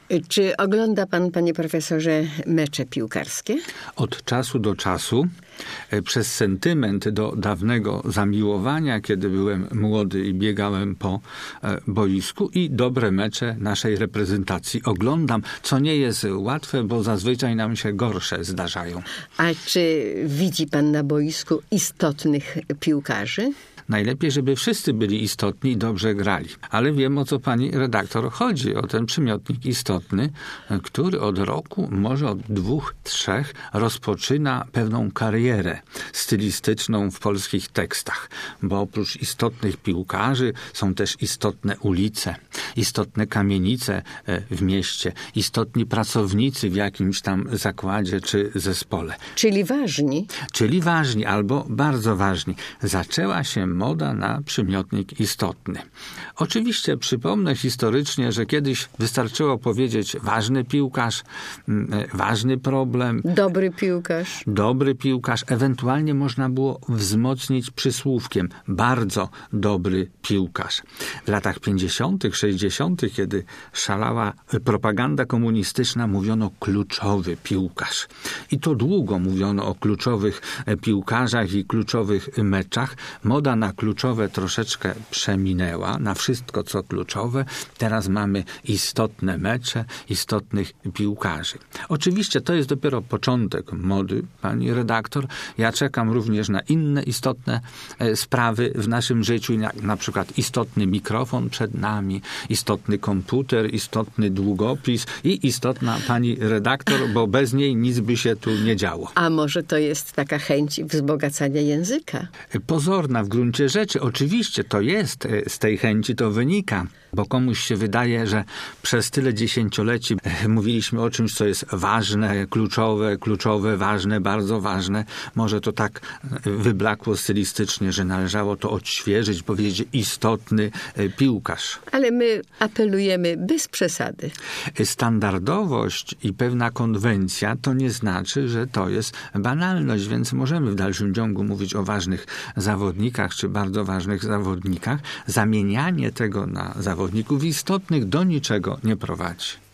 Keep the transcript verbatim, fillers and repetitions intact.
Czy ogląda pan, panie profesorze, mecze piłkarskie? Od czasu do czasu, przez sentyment do dawnego zamiłowania, kiedy byłem młody i biegałem po boisku, i dobre mecze naszej reprezentacji oglądam, co nie jest łatwe, bo zazwyczaj nam się gorsze zdarzają. A czy widzi pan na boisku istotnych piłkarzy? Najlepiej, żeby wszyscy byli istotni i dobrze grali. Ale wiem, o co pani redaktor chodzi. O ten przymiotnik istotny, który od roku, może od dwóch, trzech, rozpoczyna pewną karierę stylistyczną w polskich tekstach. Bo oprócz istotnych piłkarzy są też istotne ulice, istotne kamienice w mieście, istotni pracownicy w jakimś tam zakładzie czy zespole. Czyli ważni? Czyli ważni albo bardzo ważni. Zaczęła się moda na przymiotnik istotny. Oczywiście przypomnę historycznie, że kiedyś wystarczyło powiedzieć ważny piłkarz, ważny problem. Dobry piłkarz. Dobry piłkarz. Ewentualnie można było wzmocnić przysłówkiem bardzo dobry piłkarz. W latach pięćdziesiątych, sześćdziesiątych, kiedy szalała propaganda komunistyczna, mówiono kluczowy piłkarz. I to długo mówiono o kluczowych piłkarzach i kluczowych meczach. Moda na kluczowe troszeczkę przeminęła, na wszystko co kluczowe. Teraz mamy istotne mecze, istotnych piłkarzy. Oczywiście to jest dopiero początek mody, pani redaktor. Ja czekam również na inne istotne sprawy w naszym życiu, jak na przykład istotny mikrofon przed nami, istotny komputer, istotny długopis i istotna pani redaktor, bo bez niej nic by się tu nie działo. A może to jest taka chęć wzbogacania języka? Pozorna w gruncie rzeczy. Oczywiście to jest, z tej chęci to wynika, bo komuś się wydaje, że przez tyle dziesięcioleci mówiliśmy o czymś, co jest ważne, kluczowe, kluczowe, ważne, bardzo ważne. Może to tak wyblakło stylistycznie, że należało to odświeżyć, powiedzieć istotny piłkarz. Ale my apelujemy bez przesady. Standardowość i pewna konwencja to nie znaczy, że to jest banalność, więc możemy w dalszym ciągu mówić o ważnych zawodnikach, czy bardzo ważnych zawodnikach. Zamienianie tego na zawodników istotnych do niczego nie prowadzi.